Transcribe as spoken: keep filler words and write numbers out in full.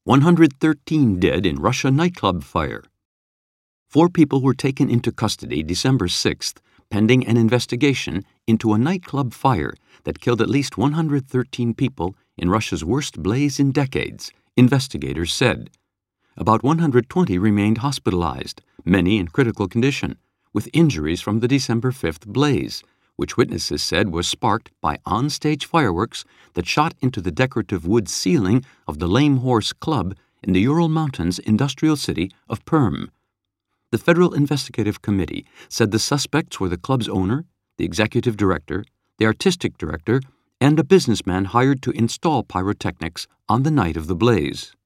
one hundred thirteen dead in Russia nightclub fire. Four people were taken into custody December sixth, pending an investigation into a nightclub fire that killed at least one hundred thirteen people in Russia's worst blaze in decades, investigators said. About one hundred twenty remained hospitalized, many in critical condition, with injuries from the December fifth blaze, which witnesses said was sparked by on-stage fireworks that shot into the decorative wood ceiling of the Lame Horse Club in the Ural Mountains industrial city of Perm. The Federal Investigative Committee said the suspects were the club's owner, the executive director, the artistic director, and a businessman hired to install pyrotechnics on the night of the blaze.